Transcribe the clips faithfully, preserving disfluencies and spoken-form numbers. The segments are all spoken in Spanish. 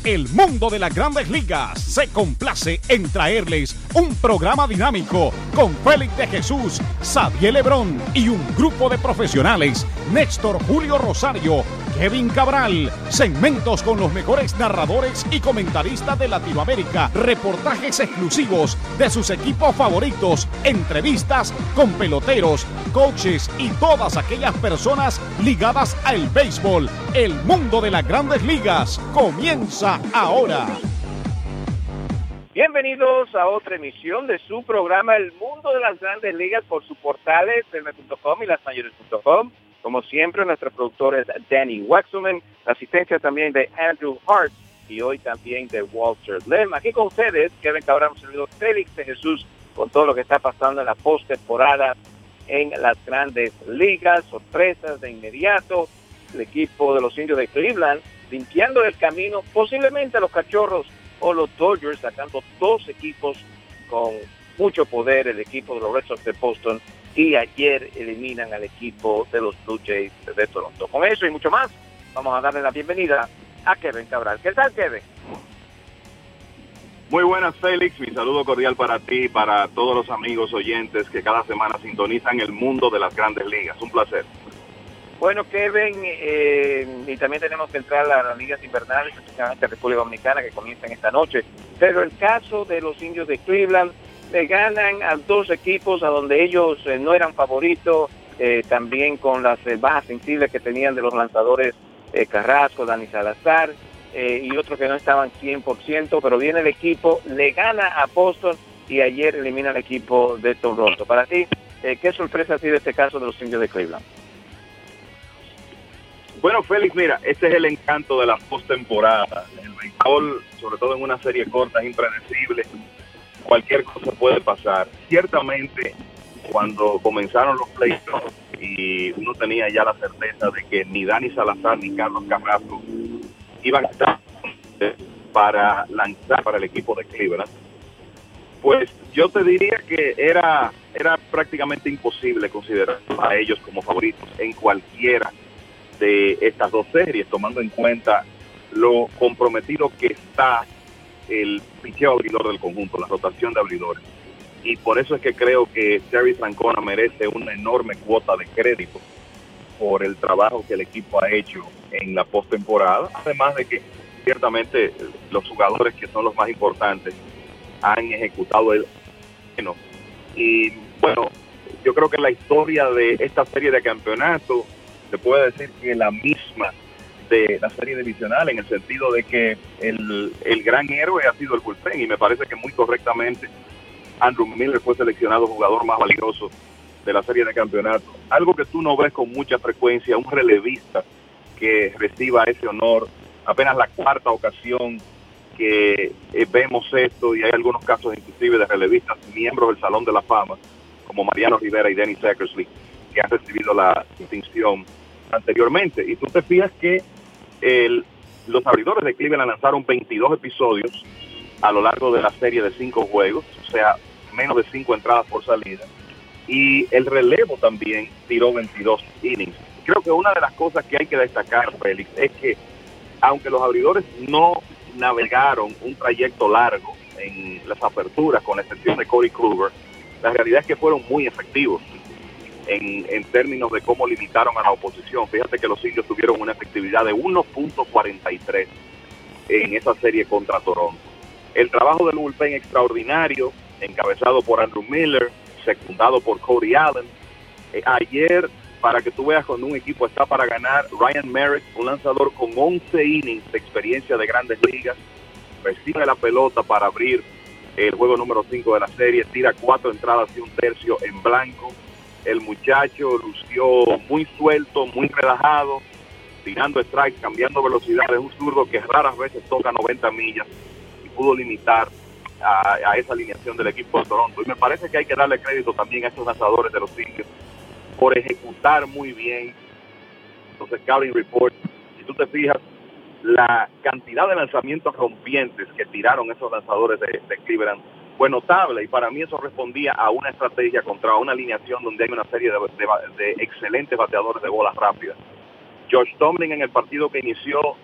El mundo de las grandes ligas se complace en traerles un programa dinámico con Félix de Jesús, Xavier Lebrón y un grupo de profesionales, Néstor Julio Rosario, Kevin Cabral, segmentos con los mejores narradores y comentaristas de Latinoamérica, reportajes exclusivos de sus equipos favoritos, entrevistas con peloteros, coaches y todas aquellas personas ligadas al béisbol. El mundo de las grandes ligas comienza ahora. Bienvenidos a otra emisión de su programa El Mundo de las Grandes Ligas por sus portales elme punto com y las mayores punto com. Como siempre, nuestro productor es Danny Waxman, la asistencia también de Andrew Hart y hoy también de Walter Lem. Aquí con ustedes, Kevin Cabral, un servidor Félix de Jesús, con todo lo que está pasando en la postemporada en las Grandes Ligas, sorpresas de inmediato, el equipo de los Indios de Cleveland limpiando el camino posiblemente a los Cachorros o los Dodgers, sacando dos equipos con mucho poder, el equipo de los Red Sox de Boston, y ayer eliminan al equipo de los Blue Jays de Toronto. Con eso y mucho más, vamos a darle la bienvenida a Kevin Cabral. ¿Qué tal, Kevin? Muy buenas, Félix. Mi saludo cordial para ti y para todos los amigos oyentes que cada semana sintonizan el mundo de las Grandes Ligas. Un placer. Bueno, Kevin, eh, y también tenemos que entrar a las ligas invernales, especialmente a República Dominicana, que comienzan esta noche. Pero el caso de los Indios de Cleveland, le ganan a dos equipos a donde ellos eh, no eran favoritos, eh, también con las eh, bajas sensibles que tenían de los lanzadores eh, Carrasco, Dani Salazar, eh, y otros que no estaban cien por ciento, pero viene el equipo, le gana a Boston y ayer elimina al equipo de Toronto. Para ti, eh, ¿qué sorpresa ha sido este caso de los Indios de Cleveland? Bueno, Félix, mira, este es el encanto de la postemporada. El béisbol, sobre todo en una serie corta, es impredecible. Cualquier cosa puede pasar. Ciertamente, cuando comenzaron los playoffs y uno tenía ya la certeza de que ni Dani Salazar ni Carlos Carrasco iban a estar para lanzar para el equipo de Cleveland, pues yo te diría que era, era prácticamente imposible considerar a ellos como favoritos en cualquiera de estas dos series, tomando en cuenta lo comprometido que está el picheo abridor del conjunto, la rotación de abridores. Y por eso es que creo que Terry Francona merece una enorme cuota de crédito por el trabajo que el equipo ha hecho en la postemporada, además de que ciertamente los jugadores que son los más importantes han ejecutado el bueno. Y bueno, yo creo que la historia de esta serie de campeonato se puede decir que la misma de la serie divisional, en el sentido de que el, el gran héroe ha sido el bullpen, y me parece que muy correctamente Andrew Miller fue seleccionado jugador más valioso de la serie de campeonato. Algo que tú no ves con mucha frecuencia, un relevista que reciba ese honor, apenas la cuarta ocasión que eh, vemos esto, y hay algunos casos inclusive de relevistas, miembros del Salón de la Fama, como Mariano Rivera y Dennis Eckersley, que han recibido la distinción anteriormente. Y tú te fijas que el, los abridores de Cleveland lanzaron veintidós episodios a lo largo de la serie de cinco juegos, o sea, menos de cinco entradas por salida, y el relevo también tiró veintidós innings. Creo que una de las cosas que hay que destacar, Félix, es que aunque los abridores no navegaron un trayecto largo en las aperturas, con la excepción de Corey Kluber, la realidad es que fueron muy efectivos En, en términos de cómo limitaron a la oposición. Fíjate que los Indios tuvieron una efectividad de uno punto cuarenta y tres en esa serie contra Toronto. El trabajo del bullpen extraordinario, encabezado por Andrew Miller, secundado por Cody Allen. Eh, ayer, para que tú veas cuando un equipo está para ganar, Ryan Merrick, un lanzador con once innings de experiencia de Grandes Ligas, recibe la pelota para abrir el juego número cinco de la serie, tira cuatro entradas y un tercio en blanco. El muchacho lució muy suelto, muy relajado, tirando strikes, cambiando velocidad. Es un zurdo que raras veces toca noventa millas y pudo limitar a, a esa alineación del equipo de Toronto. Y me parece que hay que darle crédito también a estos lanzadores de los Indios por ejecutar muy bien los scouting reports. Si tú te fijas, la cantidad de lanzamientos rompientes que tiraron esos lanzadores de, de Cleveland fue notable, y para mí eso respondía a una estrategia contra una alineación donde hay una serie de, de, de excelentes bateadores de bolas rápidas. Josh Tomlin, en el partido que inició,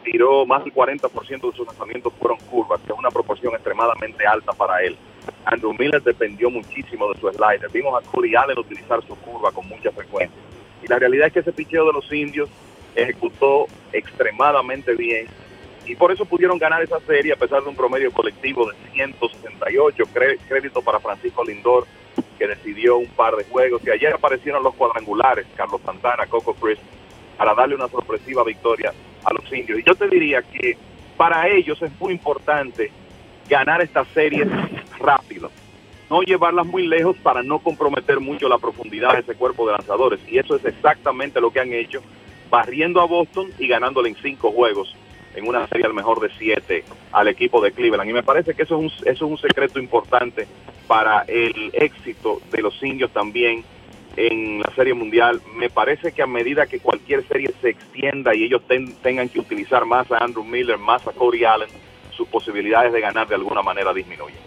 tiró más del cuarenta por ciento de sus lanzamientos fueron curvas, que es una proporción extremadamente alta para él. Andrew Miller dependió muchísimo de su slider. Vimos a Cody Allen utilizar su curva con mucha frecuencia. Y la realidad es que ese picheo de los Indios ejecutó extremadamente bien. Y por eso pudieron ganar esa serie a pesar de un promedio colectivo de ciento sesenta y ocho. Crédito para Francisco Lindor, que decidió un par de juegos. Y ayer aparecieron los cuadrangulares, Carlos Santana, Coco Crisp, para darle una sorpresiva victoria a los Indios. Y yo te diría que para ellos es muy importante ganar estas series rápido, no llevarlas muy lejos para no comprometer mucho la profundidad de ese cuerpo de lanzadores. Y eso es exactamente lo que han hecho, barriendo a Boston y ganándole en cinco juegos en una serie al mejor de siete al equipo de Cleveland. Y me parece que eso es un, eso es un secreto importante para el éxito de los Indios también en la Serie Mundial. Me parece que a medida que cualquier serie se extienda y ellos ten, tengan que utilizar más a Andrew Miller, más a Cody Allen, sus posibilidades de ganar de alguna manera disminuyen.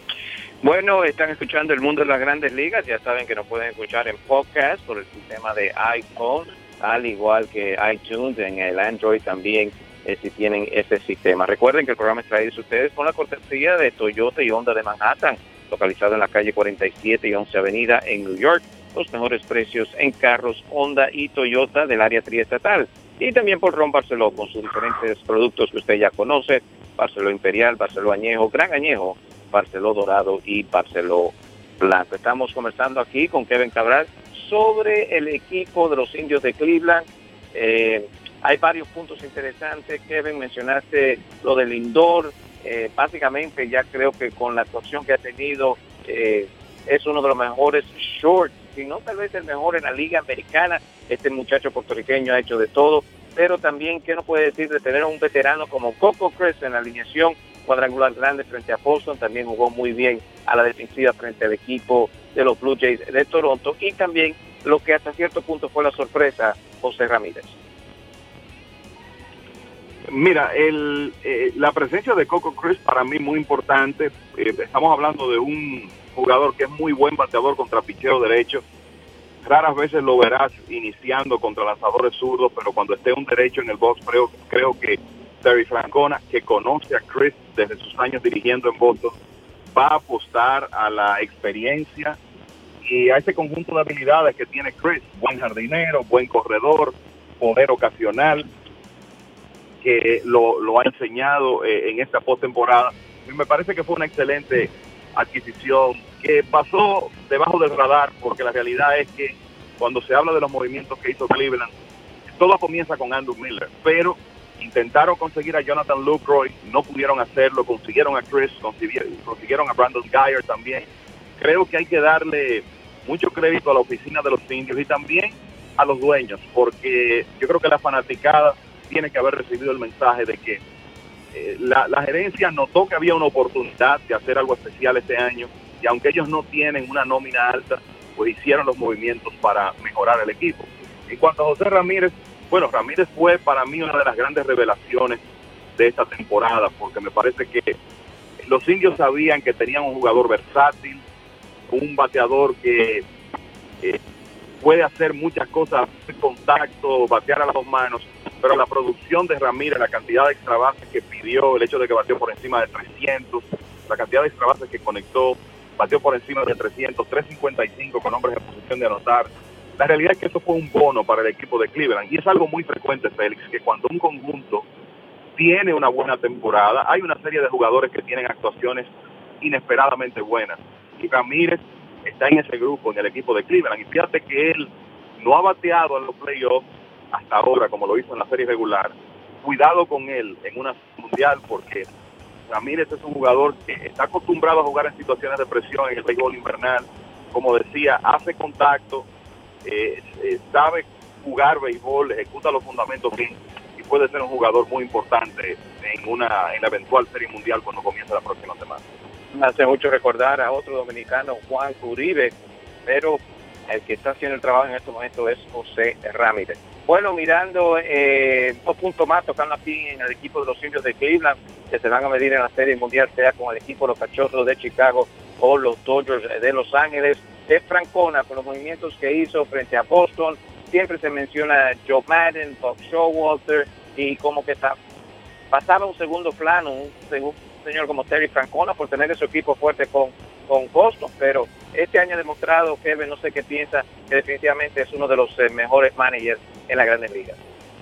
Bueno, están escuchando El Mundo de las Grandes Ligas. Ya saben que nos pueden escuchar en podcast por el sistema de iPhone, al igual que iTunes, en el Android también, eh, si tienen ese sistema. Recuerden que el programa es traído a ustedes con la cortesía de Toyota y Honda de Manhattan, localizado en la calle cuarenta y siete y once Avenida en New York. Los mejores precios en carros Honda y Toyota del área triestatal. Y también por Ron Barceló, con sus diferentes productos que usted ya conoce: Barceló Imperial, Barceló Añejo, Gran Añejo, Barceló Dorado y Barceló Blanco. Estamos conversando aquí con Kevin Cabral sobre el equipo de los Indios de Cleveland. Eh, hay varios puntos interesantes. Kevin, mencionaste lo del Lindor. Eh, básicamente ya creo que con la actuación que ha tenido eh, es uno de los mejores shorts, si no tal vez el mejor en la Liga Americana. Este muchacho puertorriqueño ha hecho de todo, pero también, ¿qué nos puede decir de tener a un veterano como Coco Crisp en la alineación cuadrangular grande frente a Boston? También jugó muy bien a la defensiva frente al equipo de los Blue Jays de Toronto, y también lo que hasta cierto punto fue la sorpresa, José Ramírez. Mira, el, eh, la presencia de Coco Crisp para mí muy importante. Eh, estamos hablando de un jugador que es muy buen bateador contra picheo derecho. Raras veces lo verás iniciando contra lanzadores zurdos, pero cuando esté un derecho en el box, creo, creo que Terry Francona, que conoce a Crisp desde sus años dirigiendo en Boston, va a apostar a la experiencia y a ese conjunto de habilidades que tiene Crisp: buen jardinero, buen corredor, poder ocasional, que lo, lo ha enseñado eh, en esta postemporada. Y me parece que fue una excelente adquisición que pasó debajo del radar, porque la realidad es que cuando se habla de los movimientos que hizo Cleveland, todo comienza con Andrew Miller, pero intentaron conseguir a Jonathan Lucroy, no pudieron hacerlo, consiguieron a Chris, consiguieron, consiguieron a Brandon Guyer también. Creo que hay que darle mucho crédito a la oficina de los Indios y también a los dueños, porque yo creo que la fanaticada tiene que haber recibido el mensaje de que eh, la, la gerencia notó que había una oportunidad de hacer algo especial este año, y aunque ellos no tienen una nómina alta, pues hicieron los movimientos para mejorar el equipo. En cuanto a José Ramírez, bueno, Ramírez fue para mí una de las grandes revelaciones de esta temporada, porque me parece que los Indios sabían que tenían un jugador versátil, un bateador que eh, puede hacer muchas cosas, contacto, batear a las dos manos, pero la producción de Ramírez, la cantidad de extra bases que pidió, el hecho de que bateó por encima de trescientos, la cantidad de extra bases que conectó, bateó por encima de trescientos, trescientos cincuenta y cinco con hombres en posición de anotar. La realidad es que eso fue un bono para el equipo de Cleveland, y es algo muy frecuente, Félix, que cuando un conjunto tiene una buena temporada, hay una serie de jugadores que tienen actuaciones inesperadamente buenas, y Ramírez está en ese grupo, en el equipo de Cleveland. Y fíjate que él no ha bateado en los playoffs hasta ahora, como lo hizo en la serie regular. Cuidado con él en una mundial, porque Ramírez es un jugador que está acostumbrado a jugar en situaciones de presión en el béisbol invernal. Como decía, hace contacto, eh, eh, sabe jugar béisbol, ejecuta los fundamentos bien, y puede ser un jugador muy importante en una en la eventual serie mundial cuando comience la próxima semana. Me hace mucho recordar a otro dominicano, Juan Uribe, pero el que está haciendo el trabajo en este momento es José Ramírez. Bueno, mirando eh, dos puntos más, tocando aquí en el equipo de los Indios de Cleveland, que se van a medir en la Serie Mundial, sea con el equipo de los Cachorros de Chicago o los Dodgers de Los Ángeles. Es Francona, con los movimientos que hizo frente a Boston. Siempre se menciona Joe Madden, Buck Showalter, y como que está pasaba a un segundo plano, un, un señor como Terry Francona por tener su equipo fuerte con, con Boston, pero este año ha demostrado, Kevin, no sé qué piensa, que definitivamente es uno de los eh, mejores managers en las Grandes Ligas.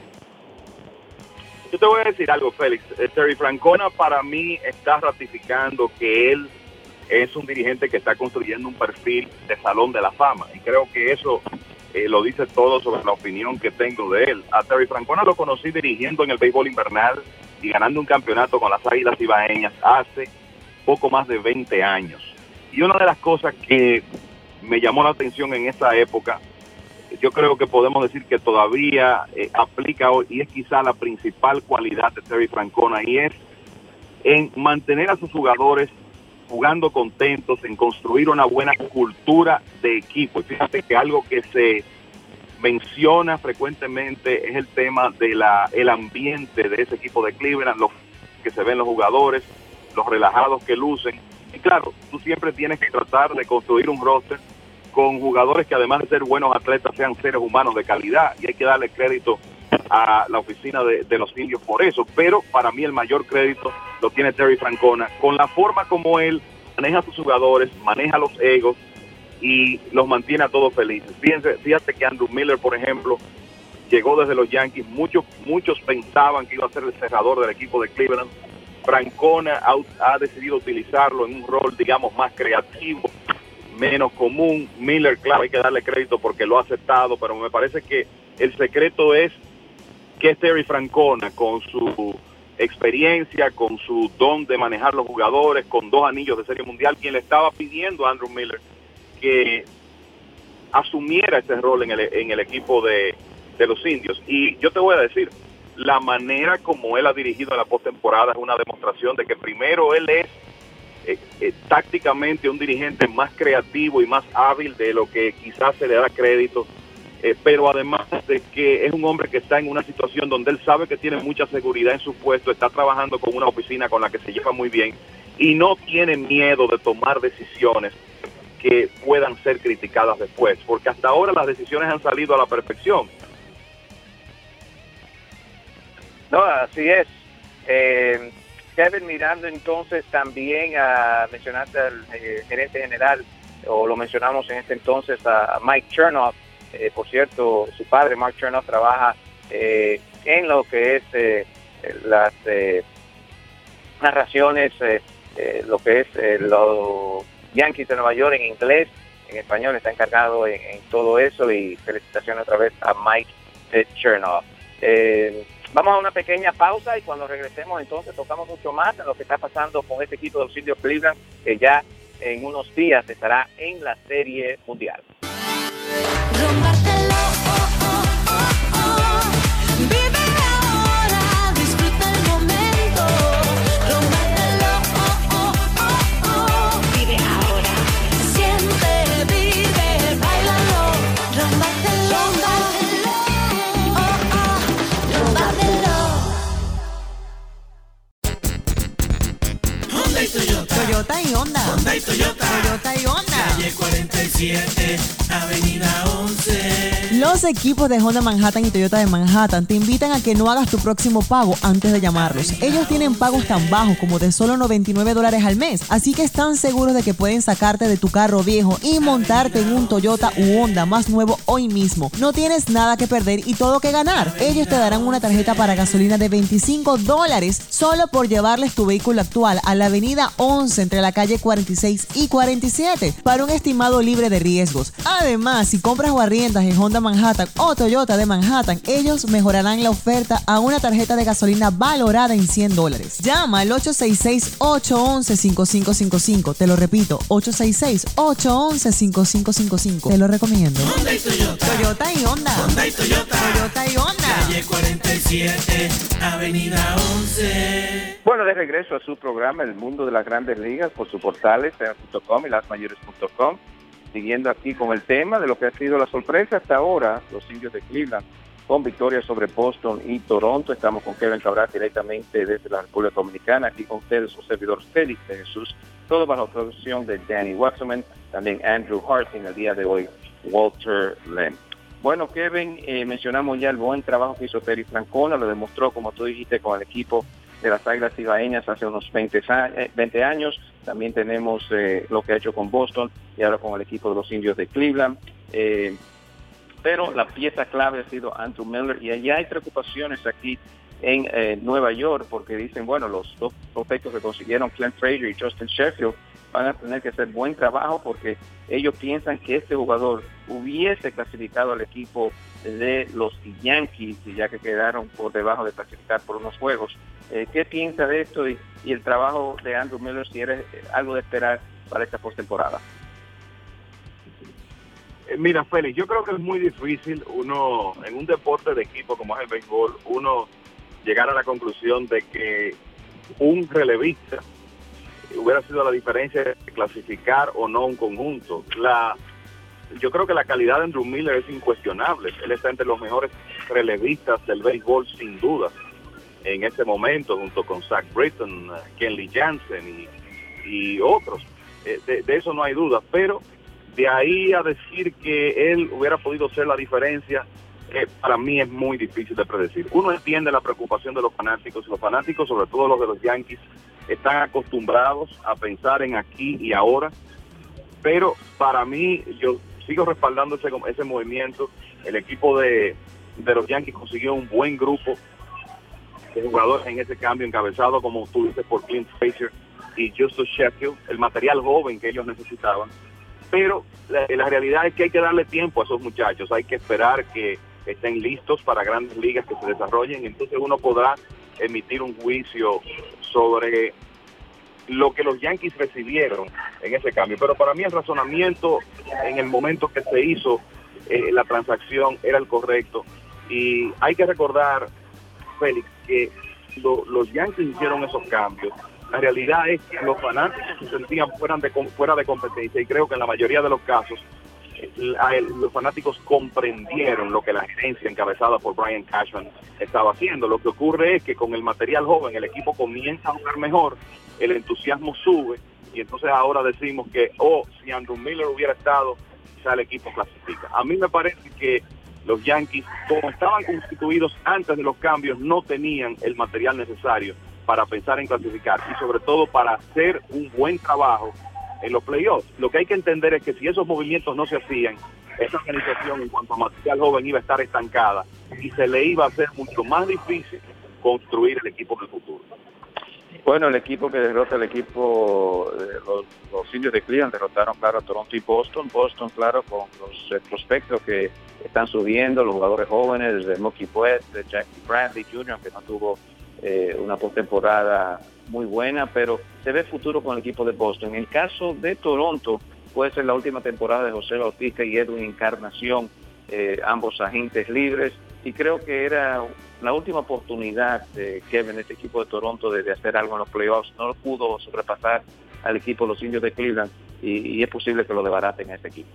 Yo te voy a decir algo, Félix. Eh, Terry Francona para mí está ratificando que él es un dirigente que está construyendo un perfil de Salón de la Fama, y creo que eso eh, lo dice todo sobre la opinión que tengo de él. A Terry Francona lo conocí dirigiendo en el béisbol invernal y ganando un campeonato con las Águilas Ibaeñas hace poco más de veinte años. Y una de las cosas que me llamó la atención en esa época, yo creo que podemos decir que todavía eh, aplica hoy, y es quizá la principal cualidad de Terry Francona, y es en mantener a sus jugadores jugando contentos, en construir una buena cultura de equipo. Y fíjate que algo que se menciona frecuentemente es el tema de la el ambiente de ese equipo de Cleveland, lo que se ven los jugadores, los relajados que lucen. Y claro, tú siempre tienes que tratar de construir un roster con jugadores que además de ser buenos atletas sean seres humanos de calidad, y hay que darle crédito a la oficina de, de los indios por eso. Pero para mí el mayor crédito lo tiene Terry Francona, con la forma como él maneja a sus jugadores, maneja los egos y los mantiene a todos felices. Fíjense, fíjate que Andrew Miller, por ejemplo, llegó desde los Yankees, muchos muchos pensaban que iba a ser el cerrador del equipo de Cleveland. Francona ha, ha decidido utilizarlo en un rol, digamos, más creativo, menos común. Miller, claro, hay que darle crédito porque lo ha aceptado, pero me parece que el secreto es que es Terry Francona, con su experiencia, con su don de manejar los jugadores, con dos anillos de Serie Mundial, quien le estaba pidiendo a Andrew Miller que asumiera ese rol en el, en el equipo de, de los indios. Y yo te voy a decir, la manera como él ha dirigido la postemporada es una demostración de que primero él es eh, eh, tácticamente un dirigente más creativo y más hábil de lo que quizás se le da crédito, eh, pero además de que es un hombre que está en una situación donde él sabe que tiene mucha seguridad en su puesto, está trabajando con una oficina con la que se lleva muy bien y no tiene miedo de tomar decisiones que puedan ser criticadas después, porque hasta ahora las decisiones han salido a la perfección. No, así es. Eh, Kevin, mirando entonces también a mencionaste al eh, gerente general, o lo mencionamos en este entonces a Mike Chernoff. Eh, por cierto, su padre, Mark Chernoff, trabaja eh, en lo que es eh, las eh, narraciones, eh, eh, lo que es eh, los Yankees de Nueva York en inglés, en español, está encargado en, en todo eso, y felicitaciones otra vez a Mike Chernoff. Eh, vamos a una pequeña pausa y cuando regresemos entonces tocamos mucho más en lo que está pasando con este equipo de los indios Cleveland, que ya en unos días estará en la Serie Mundial. Rompártelo, oh, oh, oh, oh. Vive ahora, disfruta el momento. Rompártelo, oh, oh, oh, oh. Vive ahora, siente, vive, bailalo. Rompártelo, oh, oh, rompártelo. Honda y Toyota. Toyota y Honda. Honda y Toyota. Toyota y Honda. Calle cuarenta y siete, Avenida once. Los equipos de Honda Manhattan y Toyota de Manhattan te invitan a que no hagas tu próximo pago antes de llamarlos. Ellos tienen pagos tan bajos como de solo noventa y nueve dólares al mes, así que están seguros de que pueden sacarte de tu carro viejo y montarte en un Toyota u Honda más nuevo hoy mismo. No tienes nada que perder y todo que ganar. Ellos te darán una tarjeta para gasolina de veinticinco dólares solo por llevarles tu vehículo actual a la Avenida once entre la calle cuarenta y seis y cuarenta y siete para un estimado libre de riesgos. Además, si compras o arriendas en Honda Manhattan o Toyota de Manhattan, ellos mejorarán la oferta a una tarjeta de gasolina valorada en cien dólares. Llama al ocho seis seis, ocho uno uno, cinco cinco cinco cinco. Te lo repito, ocho seis seis, ocho uno uno, cinco cinco cinco cinco. Te lo recomiendo. Honda y Toyota. Toyota y Honda. Honda y Toyota. Toyota y Honda. Calle cuarenta y siete, Avenida once. Bueno, de regreso a su programa El Mundo de las Grandes Ligas por sus portales T V punto com y las mayores punto com. Siguiendo aquí con el tema de lo que ha sido la sorpresa hasta ahora, los indios de Cleveland con victorias sobre Boston y Toronto. Estamos con Kevin Cabral directamente desde la República Dominicana, aquí con ustedes su servidor Félix de Jesús, todo bajo la producción de Danny Waxman, también Andrew Hart, en el día de hoy Walter Lem. Bueno, Kevin, eh, mencionamos ya el buen trabajo que hizo Terry Francona, lo demostró, como tú dijiste, con el equipo de las Águilas Ibaeñas hace unos veinte años. También tenemos eh, lo que ha hecho con Boston y ahora con el equipo de los Indios de Cleveland. Eh, pero la pieza clave ha sido Andrew Miller, y allá hay preocupaciones aquí en eh, Nueva York, porque dicen, bueno, los dos prospectos que consiguieron, Clint Frazier y Justin Sheffield, van a tener que hacer buen trabajo, porque ellos piensan que este jugador hubiese clasificado al equipo de los Yankees, y ya que quedaron por debajo de clasificar por unos juegos. Eh, ¿Qué piensa de esto y, y el trabajo de Andrew Miller, si eres eh, algo de esperar para esta postemporada? Mira, Félix, yo creo que es muy difícil uno, en un deporte de equipo como es el béisbol, uno llegar a la conclusión de que un relevista hubiera sido la diferencia de clasificar o no un conjunto. La, yo creo que la calidad de Andrew Miller es incuestionable. Él está entre los mejores relevistas del béisbol, sin duda, en este momento, junto con Zach Britton, Kenley Jansen y, y otros. De, de eso no hay duda, pero de ahí a decir que él hubiera podido ser la diferencia, eh, para mí es muy difícil de predecir. Uno entiende la preocupación de los fanáticos, y los fanáticos, sobre todo los de los Yankees, están acostumbrados a pensar en aquí y ahora, pero para mí, yo sigo respaldando ese, ese movimiento. El equipo de, de los Yankees consiguió un buen grupo de jugadores en ese cambio, encabezado, como tú dices, por Clint Frazier y Justin Sheffield, el material joven que ellos necesitaban. Pero la, la realidad es que hay que darle tiempo a esos muchachos, hay que esperar que estén listos para grandes ligas que se desarrollen, entonces uno podrá emitir un juicio sobre lo que los Yankees recibieron en ese cambio. Pero para mí el razonamiento en el momento que se hizo eh, la transacción era el correcto, y hay que recordar, Félix, que lo, los Yankees hicieron esos cambios. La realidad es que los fanáticos se sentían fuera de, fuera de competencia, y creo que en la mayoría de los casos los fanáticos comprendieron lo que la gerencia encabezada por Brian Cashman estaba haciendo. Lo que ocurre es que con el material joven el equipo comienza a jugar mejor, el entusiasmo sube, y entonces ahora decimos que, oh, si Andrew Miller hubiera estado, quizá el equipo clasifica. A mí me parece que los Yankees, como estaban constituidos antes de los cambios, no tenían el material necesario para pensar en clasificar, y sobre todo para hacer un buen trabajo en los playoffs. Lo que hay que entender es que si esos movimientos no se hacían, esa organización en cuanto a material joven iba a estar estancada, y se le iba a hacer mucho más difícil construir el equipo del futuro. Bueno, el equipo que derrota, el equipo de los, los Indios de Cleveland derrotaron, claro, a Toronto y Boston. Boston, claro, con los eh, prospectos que están subiendo, los jugadores jóvenes, desde Mookie Betts, de Jackie Bradley junior, que no tuvo eh, una postemporada muy buena, pero se ve futuro con el equipo de Boston. En el caso de Toronto, puede ser la última temporada de José Bautista y Edwin Encarnación, eh, ambos agentes libres, y creo que era la última oportunidad de Kevin, este equipo de Toronto, de, de hacer algo en los playoffs. No pudo sobrepasar al equipo de los Indios de Cleveland, y, y es posible que lo desbaraten a este equipo.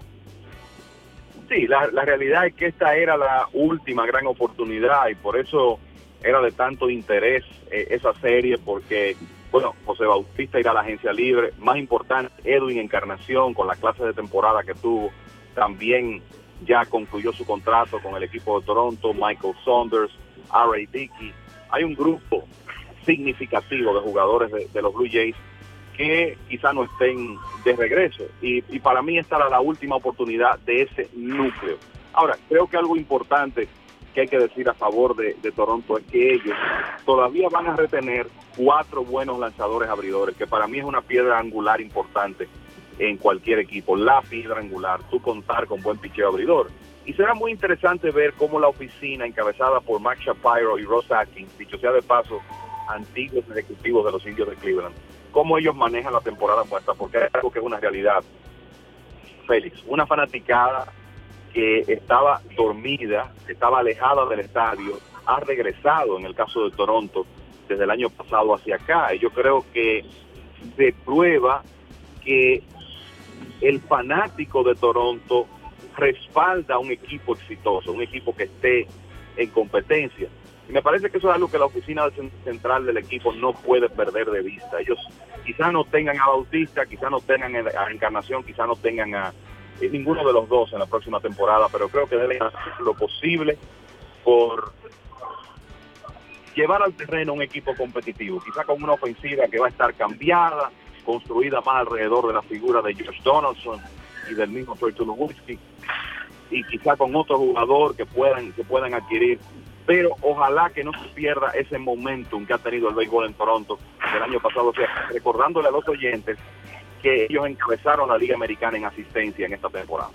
Sí, la, la realidad es que esta era la última gran oportunidad, y por eso era de tanto interés eh, esa serie, porque, bueno, José Bautista irá a la agencia libre. Más importante, Edwin Encarnación, con la clase de temporada que tuvo, también ya concluyó su contrato con el equipo de Toronto. Michael Saunders, R A Dickey. Hay un grupo significativo de jugadores de, de los Blue Jays que quizá no estén de regreso, y, y para mí esta era la última oportunidad de ese núcleo. Ahora, creo que algo importante que hay que decir a favor de, de Toronto es que ellos todavía van a retener cuatro buenos lanzadores abridores, que para mí es una piedra angular importante en cualquier equipo. La piedra angular, tú contar con buen picheo abridor. Y será muy interesante ver cómo la oficina encabezada por Max Shapiro y Ross Atkins, dicho sea de paso, antiguos ejecutivos de los Indios de Cleveland, cómo ellos manejan la temporada muerta, porque es algo que es una realidad, Félix. Una fanaticada que estaba dormida, que estaba alejada del estadio, ha regresado en el caso de Toronto desde el año pasado hacia acá, y yo creo que se prueba que el fanático de Toronto respalda a un equipo exitoso, un equipo que esté en competencia. Y me parece que eso es algo que la oficina central del equipo no puede perder de vista. Ellos quizás no tengan a Bautista, quizás no tengan a Encarnación, quizás no tengan a eh, ninguno de los dos en la próxima temporada, pero creo que deben hacer lo posible por llevar al terreno un equipo competitivo, quizá con una ofensiva que va a estar cambiada, construida más alrededor de la figura de Josh Donaldson y del mismo Troy Tulowitzki, y quizá con otro jugador que puedan que puedan adquirir, pero ojalá que no se pierda ese momentum que ha tenido el béisbol en Toronto del año pasado, o sea, recordándole a los oyentes que ellos encabezaron la Liga Americana en asistencia en esta temporada.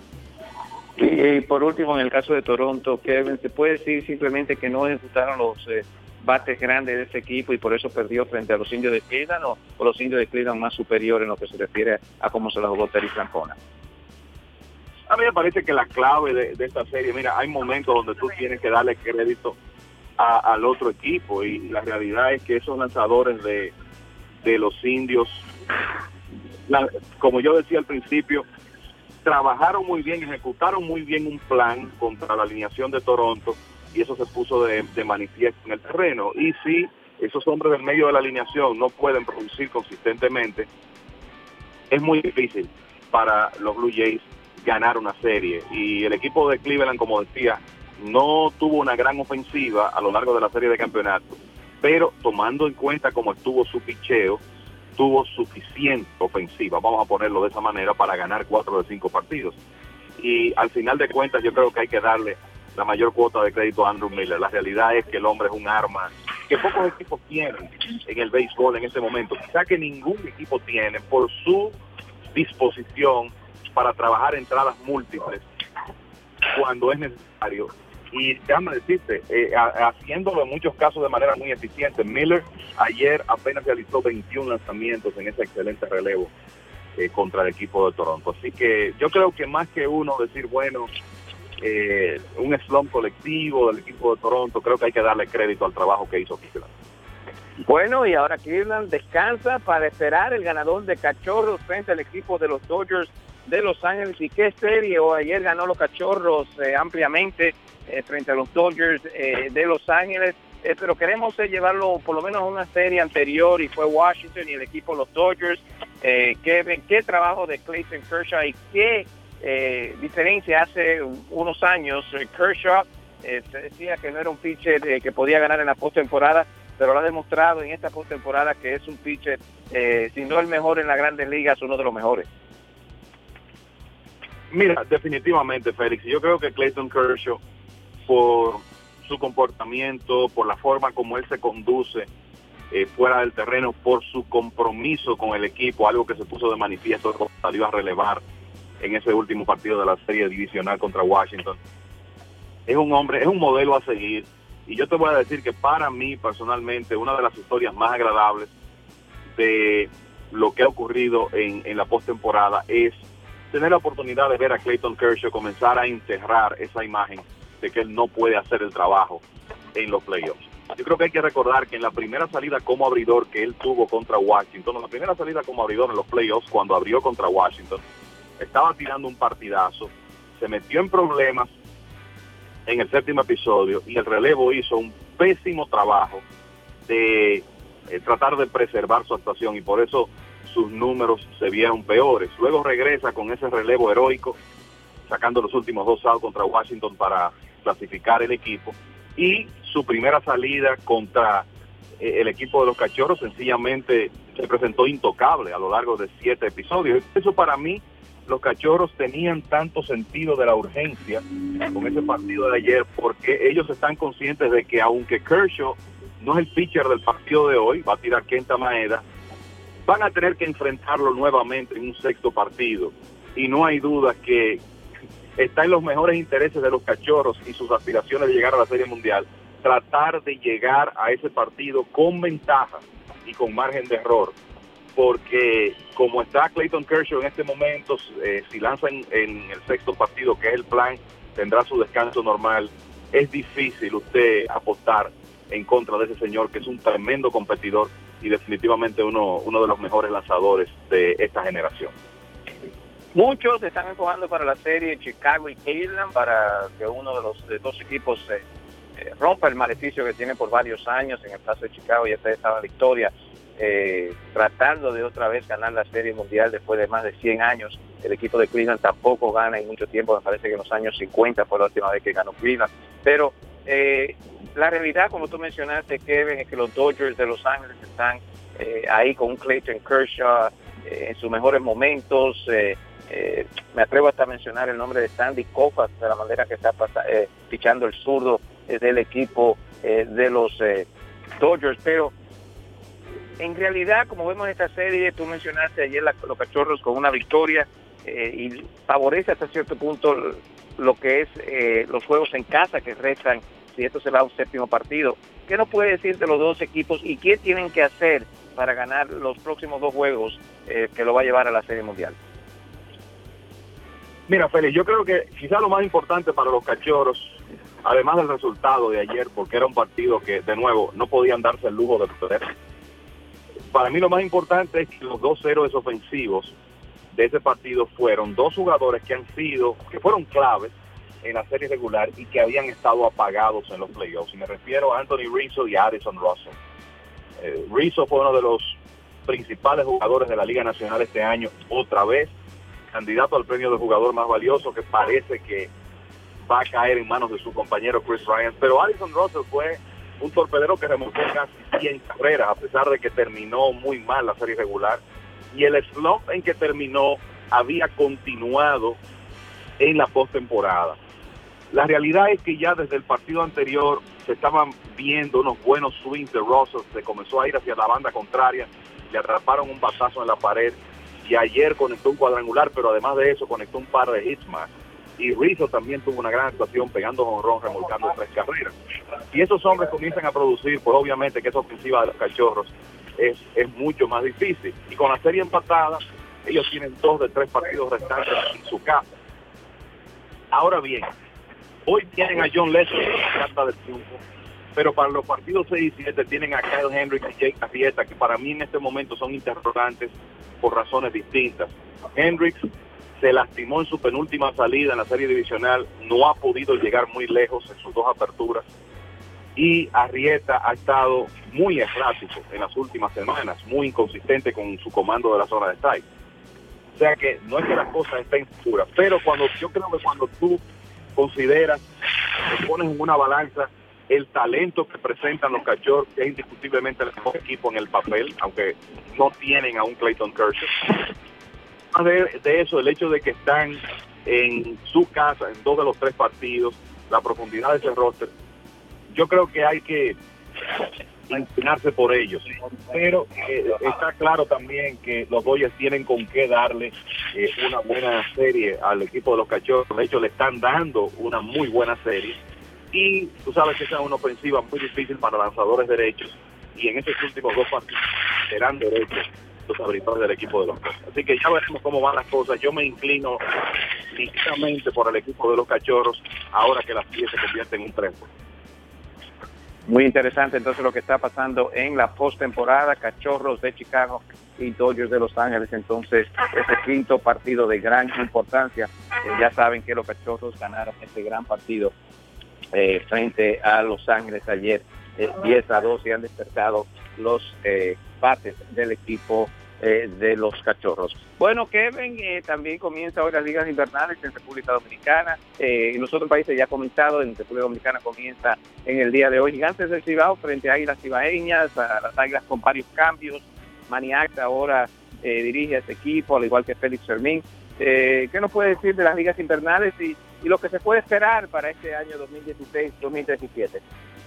Y por último, en el caso de Toronto, Kevin, ¿se puede decir simplemente que no ejecutaron los eh, bates grandes de este equipo y por eso perdió frente a los Indios de Cleveland, o, o los Indios de Cleveland más superiores en lo que se refiere a cómo se la jugó Terry Francona? A mí me parece que la clave de, de esta serie, mira, hay momentos donde tú tienes que darle crédito a, al otro equipo, y la realidad es que esos lanzadores de, de los Indios, la, como yo decía al principio, trabajaron muy bien, ejecutaron muy bien un plan contra la alineación de Toronto, y eso se puso de, de manifiesto en el terreno. Y si esos hombres del medio de la alineación no pueden producir consistentemente, es muy difícil para los Blue Jays ganar una serie. Y el equipo de Cleveland, como decía, no tuvo una gran ofensiva a lo largo de la serie de campeonato, pero tomando en cuenta cómo estuvo su picheo, tuvo suficiente ofensiva, vamos a ponerlo de esa manera, para ganar cuatro de cinco partidos. Y al final de cuentas yo creo que hay que darle la mayor cuota de crédito a Andrew Miller. La realidad es que el hombre es un arma que pocos equipos tienen en el béisbol en este momento, quizá que ningún equipo tiene, por su disposición para trabajar entradas múltiples cuando es necesario. Y déjame decirte, eh, a, haciéndolo en muchos casos de manera muy eficiente. Miller ayer apenas realizó veintiún lanzamientos en ese excelente relevo eh, contra el equipo de Toronto. Así que yo creo que más que uno decir, bueno, eh, un slump colectivo del equipo de Toronto, creo que hay que darle crédito al trabajo que hizo Cleveland. Bueno, y ahora Cleveland descansa para esperar el ganador de Cachorros frente al equipo de los Dodgers de Los Ángeles. ¿Y qué serie? O ayer ganó los Cachorros eh, ampliamente eh, frente a los Dodgers eh, de Los Ángeles, eh, pero queremos eh, llevarlo por lo menos a una serie anterior, y fue Washington y el equipo de los Dodgers. Eh, ¿qué, qué trabajo de Clayton Kershaw y qué eh, diferencia hace unos años? eh, Kershaw eh, se decía que no era un pitcher eh, que podía ganar en la postemporada, pero lo ha demostrado en esta postemporada que es un pitcher, eh, si no el mejor en las Grandes Ligas, uno de los mejores. Mira, definitivamente, Félix, yo creo que Clayton Kershaw, por su comportamiento, por la forma como él se conduce eh, fuera del terreno, por su compromiso con el equipo, algo que se puso de manifiesto cuando salió a relevar en ese último partido de la serie divisional contra Washington, es un hombre, es un modelo a seguir. Y yo te voy a decir que para mí, personalmente, una de las historias más agradables de lo que ha ocurrido en, en la postemporada es tener la oportunidad de ver a Clayton Kershaw comenzar a enterrar esa imagen de que él no puede hacer el trabajo en los playoffs. Yo creo que hay que recordar que en la primera salida como abridor que él tuvo contra Washington, en la primera salida como abridor en los playoffs, cuando abrió contra Washington, estaba tirando un partidazo, se metió en problemas en el séptimo episodio, y el relevo hizo un pésimo trabajo de eh, tratar de preservar su actuación, y por eso sus números se vieron peores. Luego regresa con ese relevo heroico, sacando los últimos dos outs contra Washington para clasificar el equipo, y su primera salida contra eh, el equipo de los Cachorros sencillamente se presentó intocable a lo largo de siete episodios. Eso, para mí, los Cachorros tenían tanto sentido de la urgencia con ese partido de ayer, porque ellos están conscientes de que aunque Kershaw no es el pitcher del partido de hoy, va a tirar Kenta Maeda, van a tener que enfrentarlo nuevamente en un sexto partido, y no hay duda que está en los mejores intereses de los Cachorros y sus aspiraciones de llegar a la Serie Mundial, tratar de llegar a ese partido con ventaja y con margen de error, porque como está Clayton Kershaw en este momento, eh, si lanza en, en el sexto partido, que es el plan, tendrá su descanso normal. Es difícil usted apostar en contra de ese señor, que es un tremendo competidor y definitivamente uno, uno de los mejores lanzadores de esta generación. Muchos están empujando para la serie Chicago y Cleveland, para que uno de los de dos equipos eh, eh, rompa el maleficio que tiene por varios años. En el caso de Chicago ya está esta victoria, eh, tratando de otra vez ganar la Serie Mundial después de más de cien años. El equipo de Cleveland tampoco gana en mucho tiempo, me parece que en los años cincuenta fue la última vez que ganó Cleveland, pero eh, la realidad, como tú mencionaste, Kevin, es que los Dodgers de Los Ángeles están eh, ahí con un Clayton Kershaw eh, en sus mejores momentos. Eh, eh, me atrevo hasta a mencionar el nombre de Sandy Koufax, de la manera que está eh, pichando el zurdo eh, del equipo eh, de los eh, Dodgers, pero en realidad, como vemos en esta serie, tú mencionaste ayer la, los Cachorros con una victoria eh, y favorece hasta cierto punto lo que es eh, los juegos en casa que restan si esto se va a un séptimo partido. ¿Qué nos puede decir de los dos equipos y qué tienen que hacer para ganar los próximos dos juegos eh, que lo va a llevar a la Serie Mundial? Mira, Félix, yo creo que quizás lo más importante para los Cachorros, además del resultado de ayer, porque era un partido que, de nuevo, no podían darse el lujo de perder. Para mí lo más importante es que los dos héroes ofensivos de ese partido fueron dos jugadores que han sido, que fueron claves en la serie regular y que habían estado apagados en los playoffs. Y me refiero a Anthony Rizzo y a Addison Russell. Eh, Rizzo fue uno de los principales jugadores de la Liga Nacional este año, otra vez, candidato al premio de jugador más valioso, que parece que va a caer en manos de su compañero Chris Ryan. Pero Addison Russell fue un torpedero que remontó casi cien carreras, a pesar de que terminó muy mal la serie regular. Y el slump en que terminó había continuado en la postemporada. La realidad es que ya desde el partido anterior se estaban viendo unos buenos swings de Russell, se comenzó a ir hacia la banda contraria, le atraparon un batazo en la pared y ayer conectó un cuadrangular, pero además de eso conectó un par de hits más. Y Rizzo también tuvo una gran actuación pegando jonrón, remolcando tres carreras. Si esos hombres comienzan a producir, pues obviamente que esa ofensiva de los Cachorros es, es mucho más difícil. Y con la serie empatada, ellos tienen dos de tres partidos restantes en su casa. Ahora bien, hoy tienen a John Lester en la carta del triunfo, pero para los partidos seis y siete tienen a Kyle Hendricks y Jake Arrieta, que para mí en este momento son interrogantes por razones distintas. Hendricks se lastimó en su penúltima salida en la serie divisional, no ha podido llegar muy lejos en sus dos aperturas, y Arrieta ha estado muy errático en las últimas semanas, muy inconsistente con su comando de la zona de strike. O sea que no es que las cosas estén seguras, pero cuando yo creo que cuando tú consideras, te pones en una balanza el talento que presentan los Cachorros, que es indiscutiblemente el mejor equipo en el papel, aunque no tienen a un Clayton Kershaw. De, de eso, el hecho de que están en su casa en dos de los tres partidos, la profundidad de ese roster, yo creo que hay que inclinarse por ellos, pero eh, está claro también que los Dodgers tienen con qué darle eh, una buena serie al equipo de los Cachorros. De hecho, le están dando una muy buena serie y tú sabes que esa es una ofensiva muy difícil para lanzadores derechos, y en esos últimos dos partidos serán derechos los abridores del equipo de los Cachorros. Así que ya veremos cómo van las cosas. Yo me inclino ligeramente por el equipo de los Cachorros ahora que la serie se convierte en un triunfo. Muy interesante entonces lo que está pasando en la postemporada, Cachorros de Chicago y Dodgers de Los Ángeles. Entonces, ese quinto partido de gran importancia. Eh, ya saben que los Cachorros ganaron este gran partido eh, frente a Los Ángeles ayer, eh, diez a dos, y han despertado los eh, bates del equipo eh, de los Cachorros. Bueno, Kevin, eh, también comienza hoy las ligas invernales en República Dominicana. Eh, en los otros países ya ha comenzado, en República Dominicana comienza en el día de hoy. Gigantes del Cibao frente a Águilas Cibaeñas, a las Águilas con varios cambios. Maniac ahora eh, dirige a este equipo, al igual que Félix Fermín. Eh, ¿Qué nos puede decir de las ligas invernales y, y lo que se puede esperar para este año dos mil dieciséis dos mil diecisiete?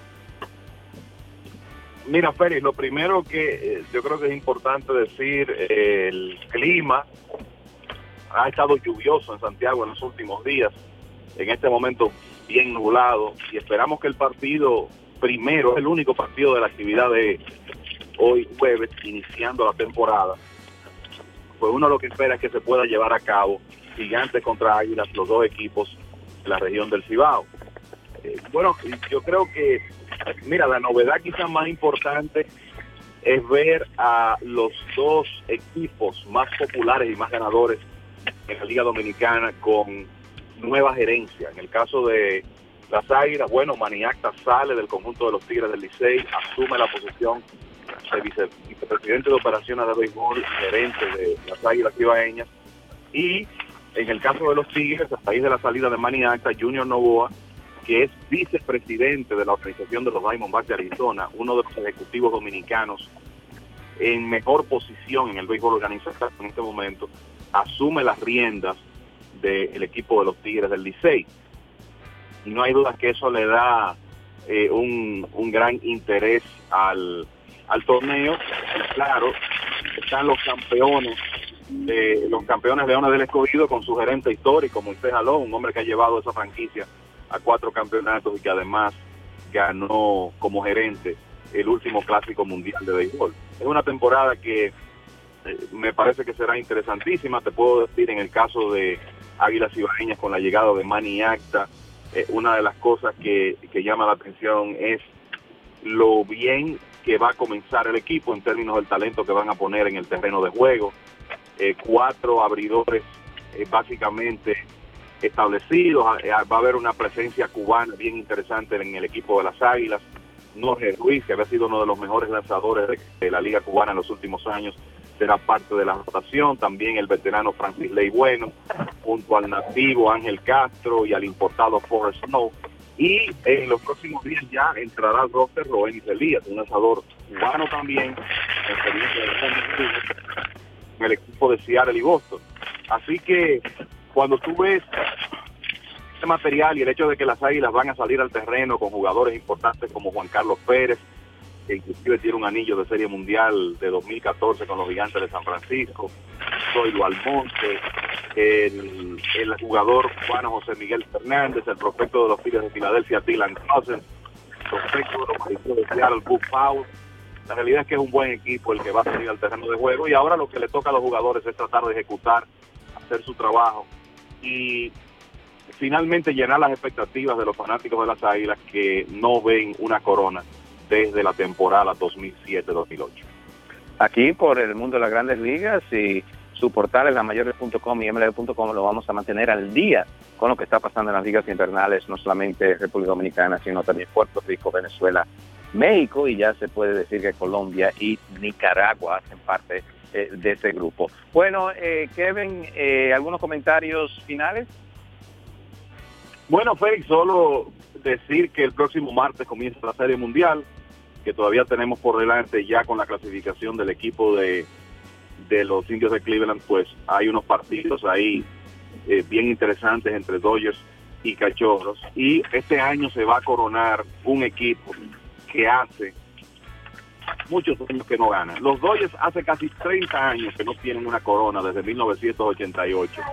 Mira, Félix, lo primero que eh, yo creo que es importante decir, eh, el clima ha estado lluvioso en Santiago en los últimos días, en este momento bien nublado, y esperamos que el partido primero, el único partido de la actividad de hoy jueves, iniciando la temporada, pues uno lo que espera es que se pueda llevar a cabo Gigantes contra Águilas, los dos equipos de la región del Cibao. Eh, bueno, yo creo que mira, la novedad quizás más importante es ver a los dos equipos más populares y más ganadores en la Liga Dominicana con nueva gerencia. En el caso de las Águilas, bueno, Maniacta sale del conjunto de los Tigres del Licey, asume la posición de vice, vicepresidente de operaciones de béisbol, gerente de las Águilas Cibaeñas, y en el caso de los Tigres, a raíz de la salida de Maniacta, Junior Novoa que es vicepresidente de la organización de los Diamondbacks de Arizona, uno de los ejecutivos dominicanos en mejor posición en el béisbol organizado en este momento, asume las riendas del equipo de los Tigres del Licey. Y no hay duda que eso le da eh, un, un gran interés al, al torneo. Y claro, están los campeones, eh, los campeones Leones del Escogido con su gerente histórico, Moisés Alou, un hombre que ha llevado esa franquicia a cuatro campeonatos y que además ganó como gerente el último Clásico Mundial de Béisbol. Es una temporada que eh, me parece que será interesantísima. Te puedo decir, en el caso de Águilas Ibaeñas, con la llegada de Manny Acta, eh, una de las cosas que, que llama la atención es lo bien que va a comenzar el equipo en términos del talento que van a poner en el terreno de juego. Eh, cuatro abridores eh, básicamente establecidos. Va a haber una presencia cubana bien interesante en el equipo de las Águilas. Jorge Ruiz, que había sido uno de los mejores lanzadores de, de la Liga Cubana en los últimos años, será parte de la rotación. También el veterano Francis Ley Bueno, junto al nativo Ángel Castro y al importado Forrest Snow. Y en los próximos días ya entrará al roster Roenis Elías, un lanzador cubano también, en el equipo de Seattle y Boston. Así que cuando tú ves este material y el hecho de que las Águilas van a salir al terreno con jugadores importantes como Juan Carlos Pérez, que inclusive tiene un anillo de Serie Mundial de dos mil catorce con los Gigantes de San Francisco, Zoilo Almonte, el, el jugador cubano José Miguel Fernández, el prospecto de los Tigres de Filadelfia, Dylan Cousins, el prospecto de los Marineros de Seattle, Boog Powell. La realidad es que es un buen equipo el que va a salir al terreno de juego, y ahora lo que le toca a los jugadores es tratar de ejecutar, hacer su trabajo y finalmente llenar las expectativas de los fanáticos de las Águilas, que no ven una corona desde la temporada dos mil siete dos mil ocho. Aquí por el mundo de las grandes ligas y su portal en la mayores punto com y m l b punto com lo vamos a mantener al día con lo que está pasando en las ligas invernales, no solamente República Dominicana, sino también Puerto Rico, Venezuela, México, y ya se puede decir que Colombia y Nicaragua hacen parte eh, de ese grupo. Bueno, eh, Kevin, eh, ¿algunos comentarios finales? Bueno, Félix, solo decir que el próximo martes comienza la Serie Mundial, que todavía tenemos por delante ya con la clasificación del equipo de, de los Indios de Cleveland. Pues hay unos partidos ahí eh, bien interesantes entre Dodgers y Cachorros, y este año se va a coronar un equipo que hace muchos años que no gana. Los Dodgers hace casi treinta años que no tienen una corona, desde mil novecientos ochenta y ocho.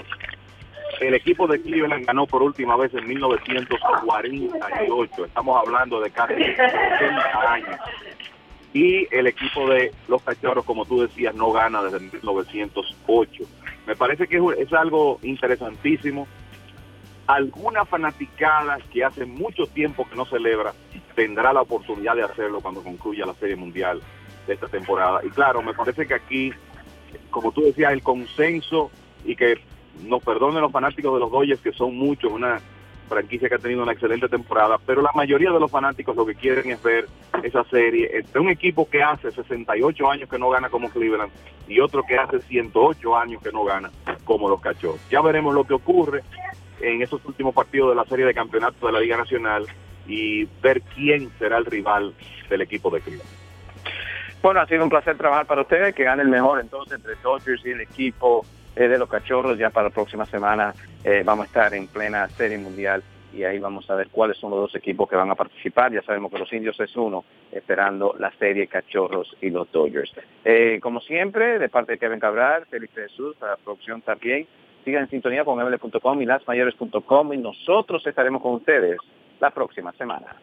El equipo de Cleveland ganó por última vez en mil novecientos cuarenta y ocho. Estamos hablando de casi sesenta años. Y el equipo de los Cachorros, como tú decías, no gana desde mil novecientos ocho. Me parece que es, es algo interesantísimo. Alguna fanaticada que hace mucho tiempo que no celebra tendrá la oportunidad de hacerlo cuando concluya la Serie Mundial de esta temporada. Y claro, me parece que aquí, como tú decías, el consenso, y que nos perdonen los fanáticos de los Dodgers, que son muchos, una franquicia que ha tenido una excelente temporada, pero la mayoría de los fanáticos lo que quieren es ver esa serie entre un equipo que hace sesenta y ocho años que no gana como Cleveland y otro que hace ciento ocho años que no gana como los Cachorros. Ya veremos lo que ocurre en esos últimos partidos de la serie de campeonato de la Liga Nacional y ver quién será el rival del equipo de Cleveland. Bueno, ha sido un placer trabajar para ustedes, que gane el mejor entonces entre Dodgers y el equipo eh, de los Cachorros. Ya para la próxima semana eh, vamos a estar en plena Serie Mundial y ahí vamos a ver cuáles son los dos equipos que van a participar. Ya sabemos que los Indios es uno, esperando la serie Cachorros y los Dodgers. Eh, como siempre, de parte de Kevin Cabral, Félix Jesús, para la producción también. Sigan en sintonía con m l b punto com y las mayores punto com y nosotros estaremos con ustedes la próxima semana.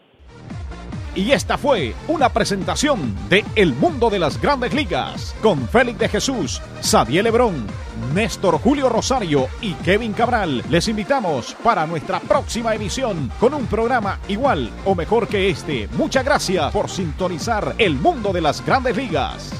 Y esta fue una presentación de El Mundo de las Grandes Ligas con Félix de Jesús, Sadiel Lebrón, Néstor Julio Rosario y Kevin Cabral. Les invitamos para nuestra próxima emisión con un programa igual o mejor que este. Muchas gracias por sintonizar El Mundo de las Grandes Ligas.